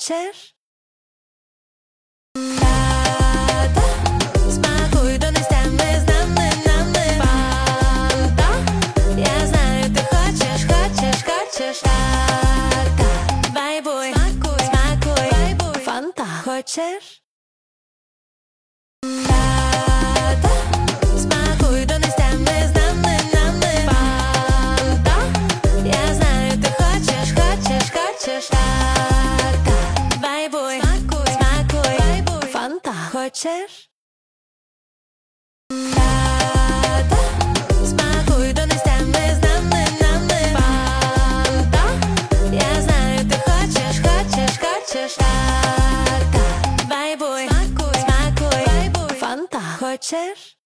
Хочеш? Тата, смакуй, донестями з нами. Фанта, я знаю, ти хочеш. Тата, вайбуй, смакуй, Фанта, хочеш? Тата, смакуй, донестями з нами. Фанта, я знаю, ти хочеш. Тата, вайбуй, смакуй, Фанта, хочеш? Тата, смакуй, донестями з нами. Фанта, я знаю, ти хочеш. Тата, вайбуй, смакуй, Фанта, хочеш?